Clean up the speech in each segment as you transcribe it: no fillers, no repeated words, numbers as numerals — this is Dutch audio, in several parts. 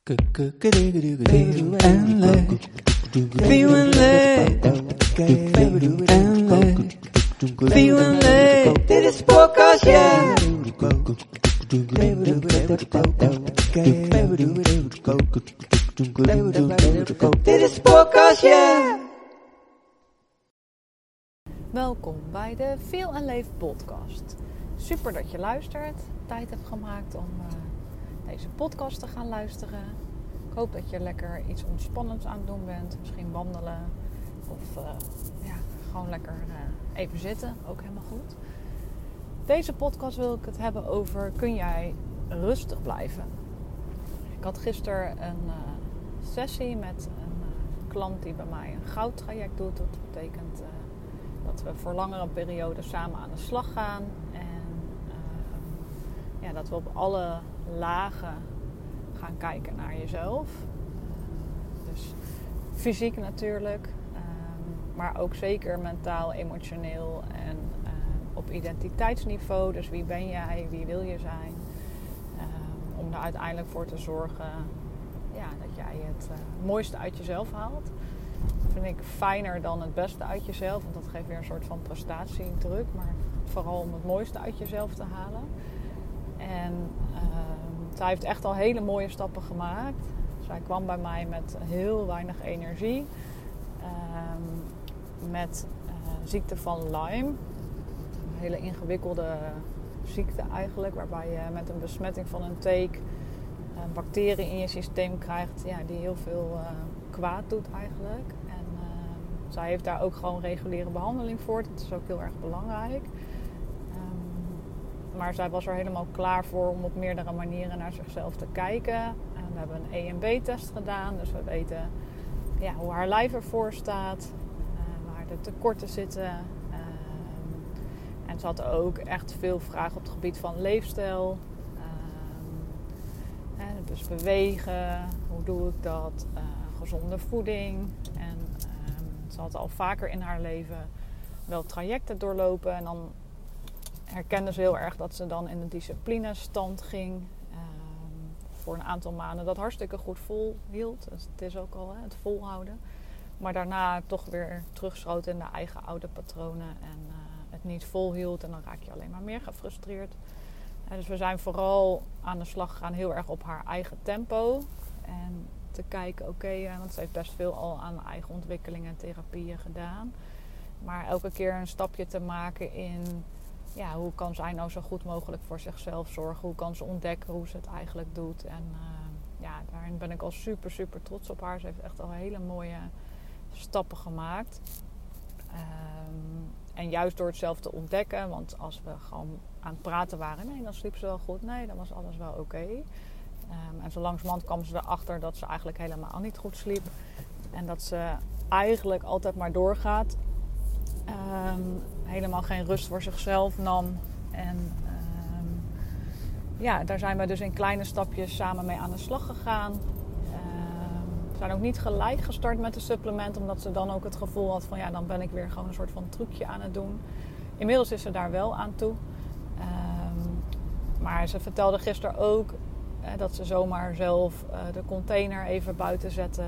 Dit is podcast, yeah. Dit is podcast, yeah. Welkom bij de Feel and Leef podcast. Super dat je luistert, tijd hebt gemaakt om deze podcast te gaan luisteren. Ik hoop dat je lekker iets ontspannends aan het doen bent. Misschien wandelen of gewoon lekker even zitten. Ook helemaal goed. Deze podcast wil ik het hebben over: kun jij rustig blijven? Ik had gisteren een sessie met een klant die bij mij een goudtraject doet. Dat betekent dat we voor langere perioden samen aan de slag gaan. En dat we op alle lagen gaan kijken naar jezelf. Dus fysiek natuurlijk. Maar ook zeker mentaal, emotioneel en op identiteitsniveau. Dus wie ben jij, wie wil je zijn? Om er uiteindelijk voor te zorgen dat jij het mooiste uit jezelf haalt. Dat vind ik fijner dan het beste uit jezelf. Want dat geeft weer een soort van prestatiedruk. Maar vooral om het mooiste uit jezelf te halen. En zij heeft echt al hele mooie stappen gemaakt. Zij kwam bij mij met heel weinig energie. Met ziekte van Lyme. Een hele ingewikkelde ziekte eigenlijk. Waarbij je met een besmetting van een teek een bacterie in je systeem krijgt. Die heel veel kwaad doet eigenlijk. En zij heeft daar ook gewoon reguliere behandeling voor. Dat is ook heel erg belangrijk. Maar zij was er helemaal klaar voor om op meerdere manieren naar zichzelf te kijken. En we hebben een EMB-test gedaan. Dus we weten hoe haar lijf ervoor staat. Waar de tekorten zitten. En ze had ook echt veel vragen op het gebied van leefstijl. Dus bewegen. Hoe doe ik dat? Gezonde voeding. En ze had al vaker in haar leven wel trajecten doorlopen. En dan herkende ze heel erg dat ze dan in de disciplinestand ging. Voor een aantal maanden dat hartstikke goed volhield. Dus het is ook al het volhouden. Maar daarna toch weer terugschoot in de eigen oude patronen. En het niet volhield. En dan raak je alleen maar meer gefrustreerd. Dus we zijn vooral aan de slag gegaan heel erg op haar eigen tempo. En te kijken, want ze heeft best veel al aan eigen ontwikkeling en therapieën gedaan. Maar elke keer een stapje te maken in hoe kan zij nou zo goed mogelijk voor zichzelf zorgen? Hoe kan ze ontdekken hoe ze het eigenlijk doet? En daarin ben ik al super, super trots op haar. Ze heeft echt al hele mooie stappen gemaakt. En juist door het zelf te ontdekken. Want als we gewoon aan het praten waren, dan sliep ze wel goed. Nee, dan was alles wel oké. En zo langzamerhand kwam ze erachter dat ze eigenlijk helemaal niet goed sliep. En dat ze eigenlijk altijd maar doorgaat. Helemaal geen rust voor zichzelf nam. En daar zijn we dus in kleine stapjes samen mee aan de slag gegaan. We zijn ook niet gelijk gestart met de supplement. Omdat ze dan ook het gevoel had van dan ben ik weer gewoon een soort van trucje aan het doen. Inmiddels is ze daar wel aan toe. Maar ze vertelde gisteren ook dat ze zomaar zelf de container even buiten zette.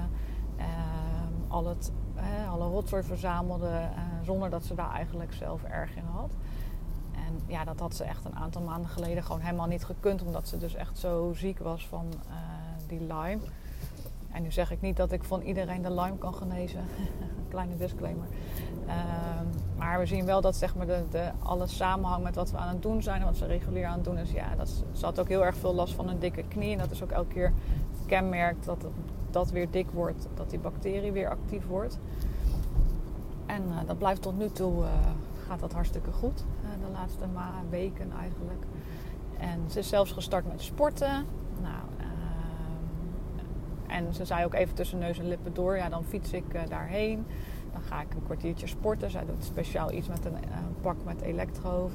Alle rotzooi verzamelde zonder dat ze daar eigenlijk zelf erg in had. En dat had ze echt een aantal maanden geleden gewoon helemaal niet gekund. Omdat ze dus echt zo ziek was van die Lyme. En nu zeg ik niet dat ik van iedereen de Lyme kan genezen. Kleine disclaimer. Maar we zien wel dat zeg maar alles samenhangt met wat we aan het doen zijn. En wat ze regulier aan het doen is. Ze had ook heel erg veel last van een dikke knie. En dat is ook elke keer kenmerkt dat weer dik wordt. Dat die bacterie weer actief wordt. En dat blijft tot nu toe gaat dat hartstikke goed. De laatste weken eigenlijk. En ze is zelfs gestart met sporten. En ze zei ook even tussen neus en lippen door. Dan fiets ik daarheen. Dan ga ik een kwartiertje sporten. Zij doet speciaal iets met een pak met elektro's.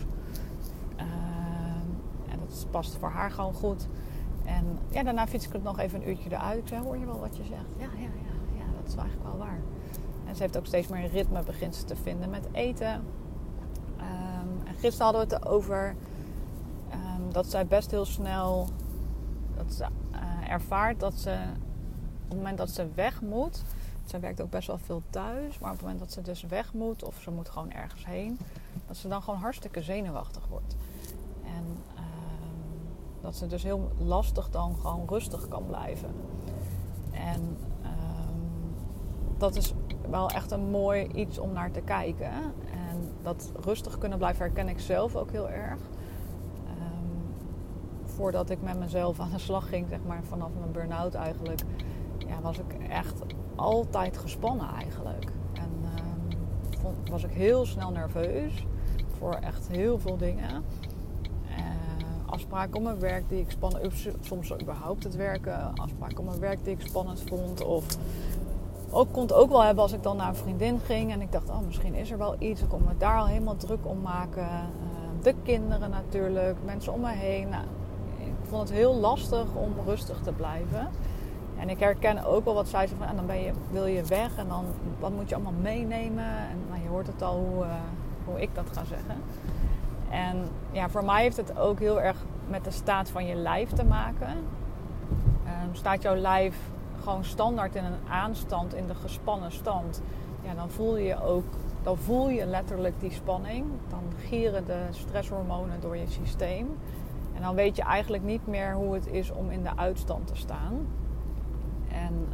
En dat past voor haar gewoon goed. En daarna fiets ik het nog even een uurtje eruit. Ik zei, hoor je wel wat je zegt? Ja, dat is wel eigenlijk wel waar. En ze heeft ook steeds meer een ritme begint ze te vinden met eten. En gisteren hadden we het erover dat zij best heel snel... Dat ze ervaart dat ze op het moment dat ze weg moet... Zij werkt ook best wel veel thuis. Maar op het moment dat ze dus weg moet of ze moet gewoon ergens heen... dat ze dan gewoon hartstikke zenuwachtig wordt. En dat ze dus heel lastig dan gewoon rustig kan blijven. En dat is wel echt een mooi iets om naar te kijken. En dat rustig kunnen blijven herken ik zelf ook heel erg. Voordat ik met mezelf aan de slag ging, zeg maar vanaf mijn burn-out eigenlijk... Ja, was ik echt altijd gespannen eigenlijk. En was ik heel snel nerveus voor echt heel veel dingen. Afspraken op mijn werk die ik spannend... Soms überhaupt het werken. Afspraken op mijn werk die ik spannend vond. Of kon het ook wel hebben als ik dan naar een vriendin ging. En ik dacht, misschien is er wel iets. Ik kon me daar al helemaal druk om maken. De kinderen natuurlijk. Mensen om me heen. Nou, ik vond het heel lastig om rustig te blijven. En ik herken ook wel wat zij zei van... En dan wil je weg en dan wat moet je allemaal meenemen. En nou, je hoort het al hoe ik dat ga zeggen. En ja, voor mij heeft het ook heel erg met de staat van je lijf te maken. Staat jouw lijf gewoon standaard in een aanstand, in de gespannen stand... Ja, dan voel je letterlijk die spanning. Dan gieren de stresshormonen door je systeem. En dan weet je eigenlijk niet meer hoe het is om in de uitstand te staan. En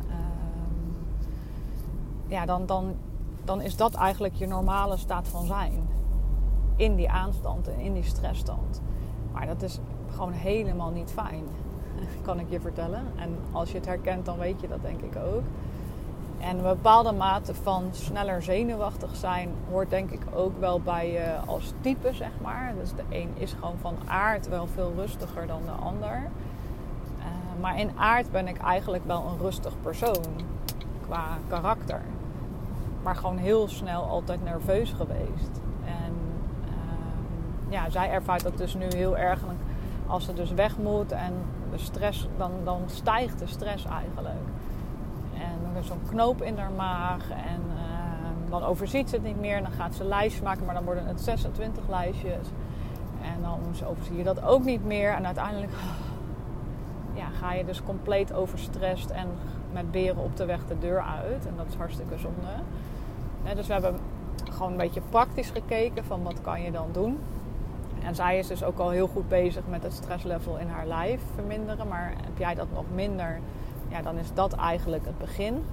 dan is dat eigenlijk je normale staat van zijn. In die aanstand en in die stressstand. Maar dat is gewoon helemaal niet fijn. Kan ik je vertellen. En als je het herkent, dan weet je dat denk ik ook. En een bepaalde mate van sneller zenuwachtig zijn... hoort denk ik ook wel bij je als type, zeg maar. Dus de een is gewoon van aard wel veel rustiger dan de ander... Maar in aard ben ik eigenlijk wel een rustig persoon qua karakter. Maar gewoon heel snel altijd nerveus geweest. En zij ervaart dat dus nu heel erg. Als ze dus weg moet en de stress, dan stijgt de stress eigenlijk. En dan is zo'n knoop in haar maag. En dan overziet ze het niet meer. Dan gaat ze lijstjes maken, maar dan worden het 26 lijstjes. En dan overzie je dat ook niet meer. En uiteindelijk... Ja, ga je dus compleet overstrest en met beren op de weg de deur uit. En dat is hartstikke zonde. Dus we hebben gewoon een beetje praktisch gekeken van wat kan je dan doen. En zij is dus ook al heel goed bezig met het stresslevel in haar lijf verminderen. Maar heb jij dat nog minder, ja, dan is dat eigenlijk het begin.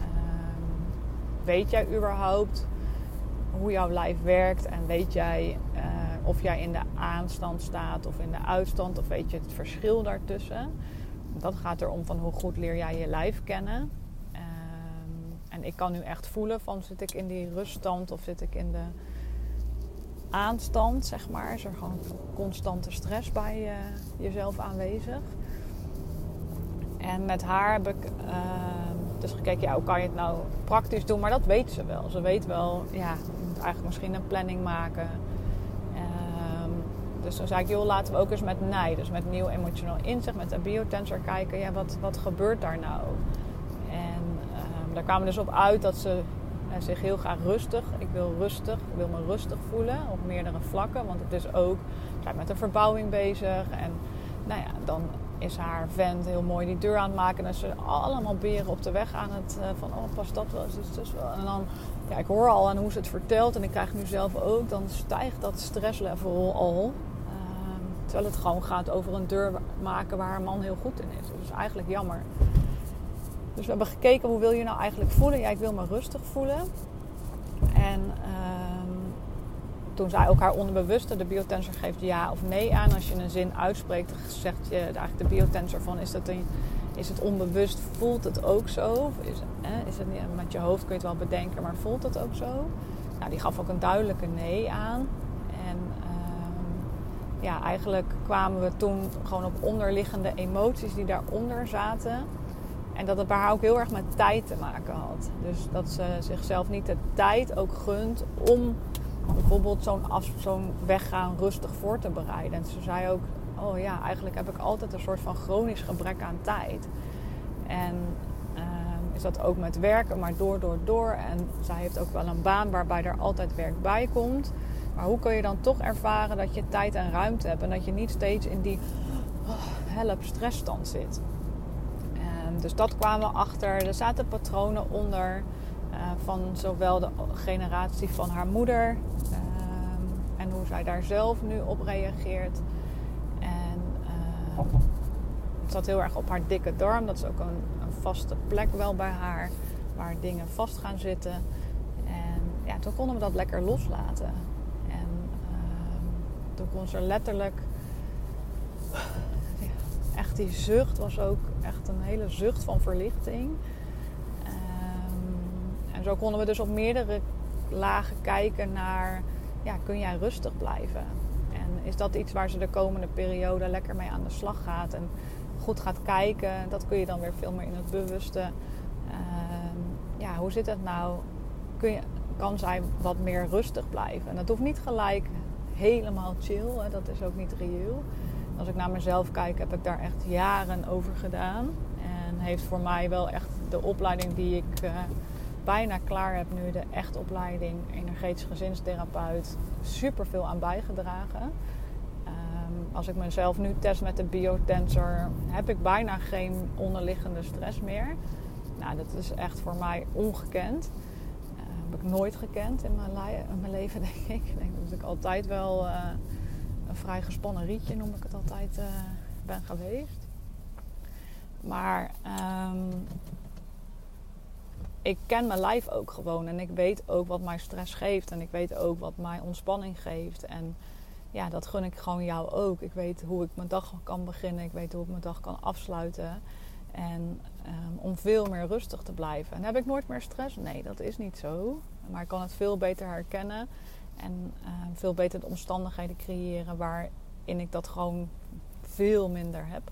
Weet jij überhaupt hoe jouw lijf werkt? En weet jij of jij in de aanstand staat of in de uitstand? Of weet je het verschil daartussen? Dat gaat erom van hoe goed leer jij je lijf kennen. En ik kan nu echt voelen van zit ik in die ruststand of zit ik in de aanstand, zeg maar. Is er gewoon constante stress bij jezelf aanwezig. En met haar heb ik dus gekeken, ja, hoe kan je het nou praktisch doen? Maar dat weet ze wel. Ze weet wel, ja, je moet eigenlijk misschien een planning maken. Dus toen zei ik, joh, laten we ook eens met NEI, dus met nieuw emotioneel inzicht, met de biotensor kijken. Ja, wat gebeurt daar nou? En daar kwamen we dus op uit dat ze zich heel graag ik wil me rustig voelen op meerdere vlakken. Want het is ook, we zijn met een verbouwing bezig. En nou ja, dan is haar vent heel mooi die deur aan het maken. En dan is ze allemaal beren op de weg aan het van, oh, past dat wel, dus wel. En dan, ja, ik hoor al aan hoe ze het vertelt en ik krijg nu zelf ook, dan stijgt dat stresslevel al. Terwijl het gewoon gaat over een deur maken waar haar man heel goed in is. Dus dat is eigenlijk jammer. Dus we hebben gekeken, hoe wil je nou eigenlijk voelen? Ja, ik wil me rustig voelen. En toen zei ook haar onderbewuste, de biotensor geeft ja of nee aan. Als je een zin uitspreekt, zegt je eigenlijk de biotensor van, is het onbewust, voelt het ook zo? Of is het niet, met je hoofd kun je het wel bedenken, maar voelt het ook zo? Nou, die gaf ook een duidelijke nee aan. En ja, eigenlijk kwamen we toen gewoon op onderliggende emoties die daaronder zaten. En dat het bij haar ook heel erg met tijd te maken had. Dus dat ze zichzelf niet de tijd ook gunt om bijvoorbeeld zo'n weggaan rustig voor te bereiden. En ze zei ook, oh ja, eigenlijk heb ik altijd een soort van chronisch gebrek aan tijd. En is dat ook met werken, maar door. En zij heeft ook wel een baan waarbij er altijd werk bij komt. Maar hoe kun je dan toch ervaren dat je tijd en ruimte hebt en dat je niet steeds in die stressstand zit? Dus dat kwamen we achter. Er zaten patronen onder van zowel de generatie van haar moeder en hoe zij daar zelf nu op reageert. En het zat heel erg op haar dikke darm. Dat is ook een vaste plek wel bij haar, waar dingen vast gaan zitten. En ja, toen konden we dat lekker loslaten. En toen kon ze letterlijk... Echt die zucht was ook echt een hele zucht van verlichting. En zo konden we dus op meerdere lagen kijken naar... Ja, kun jij rustig blijven? En is dat iets waar ze de komende periode lekker mee aan de slag gaat? En goed gaat kijken. Dat kun je dan weer veel meer in het bewuste. Ja, hoe zit het nou? Kan zij wat meer rustig blijven? En dat hoeft niet gelijk helemaal chill. Hè? Dat is ook niet reëel. Als ik naar mezelf kijk, heb ik daar echt jaren over gedaan. En heeft voor mij wel echt de opleiding die ik bijna klaar heb nu, de echtopleiding energetisch gezinstherapeut, super veel aan bijgedragen. Als ik mezelf nu test met de biotensor, heb ik bijna geen onderliggende stress meer. Nou, dat is echt voor mij ongekend. Heb ik nooit gekend in mijn leven, denk ik. Ik denk dat ik altijd wel een vrij gespannen rietje, noem ik het altijd, ben geweest. Maar ik ken mijn lijf ook gewoon. En ik weet ook wat mij stress geeft. En ik weet ook wat mij ontspanning geeft. En ja, dat gun ik gewoon jou ook. Ik weet hoe ik mijn dag kan beginnen. Ik weet hoe ik mijn dag kan afsluiten. En om veel meer rustig te blijven. En heb ik nooit meer stress? Nee, dat is niet zo. Maar ik kan het veel beter herkennen. En veel beter de omstandigheden creëren waarin ik dat gewoon veel minder heb.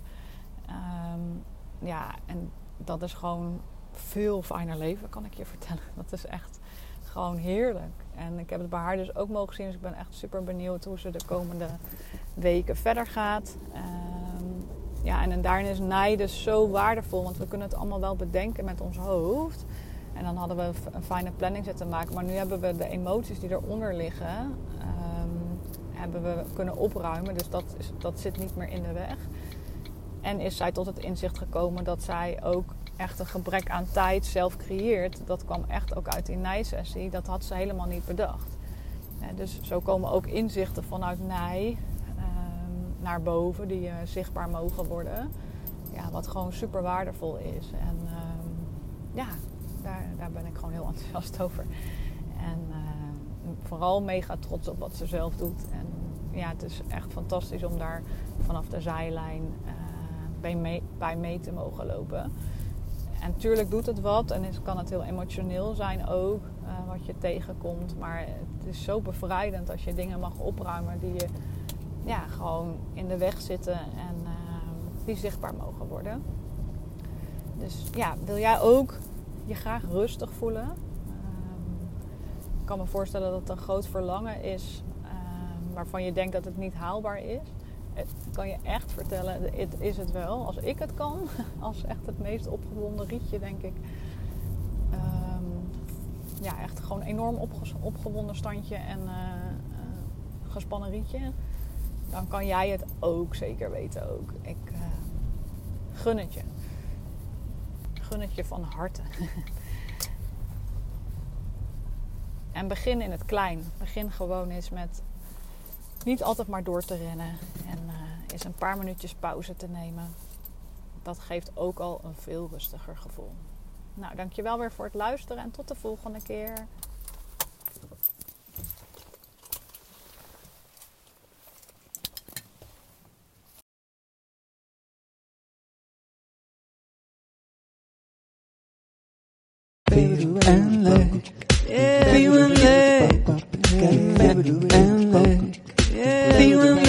Ja, en dat is gewoon veel fijner leven, kan ik je vertellen. Dat is echt gewoon heerlijk. En ik heb het bij haar dus ook mogen zien. Dus ik ben echt super benieuwd hoe ze de komende weken verder gaat. Ja, en daarin is NAI dus zo waardevol. Want we kunnen het allemaal wel bedenken met ons hoofd. En dan hadden we een fijne planning zitten maken. Maar nu hebben we de emoties die eronder liggen, hebben we kunnen opruimen. Dus dat zit niet meer in de weg. En is zij tot het inzicht gekomen dat zij ook echt een gebrek aan tijd zelf creëert. Dat kwam echt ook uit die NAI-sessie. Dat had ze helemaal niet bedacht. Dus zo komen ook inzichten vanuit NAI naar boven die zichtbaar mogen worden. Ja, wat gewoon super waardevol is. En ja, daar ben ik gewoon heel enthousiast over. En vooral mega trots op wat ze zelf doet. En ja, het is echt fantastisch om daar vanaf de zijlijn bij mee te mogen lopen. En natuurlijk doet het wat en kan het heel emotioneel zijn ook, wat je tegenkomt. Maar het is zo bevrijdend als je dingen mag opruimen die je gewoon in de weg zitten en die zichtbaar mogen worden. Dus ja, wil jij ook je graag rustig voelen? Ik kan me voorstellen dat het een groot verlangen is waarvan je denkt dat het niet haalbaar is. Ik kan je echt vertellen, het is het wel. Als ik het kan, als echt het meest opgewonden rietje, denk ik. Ja, echt gewoon enorm opgewonden standje en gespannen rietje. Dan kan jij het ook zeker weten ook. Ik gun het je. Gun het je van harte. En begin in het klein. Begin gewoon eens met niet altijd maar door te rennen. En eens een paar minuutjes pauze te nemen. Dat geeft ook al een veel rustiger gevoel. Nou, dankjewel weer voor het luisteren en tot de volgende keer. And leuk, yeah, feeling leuk, feeling leuk, yeah, feeling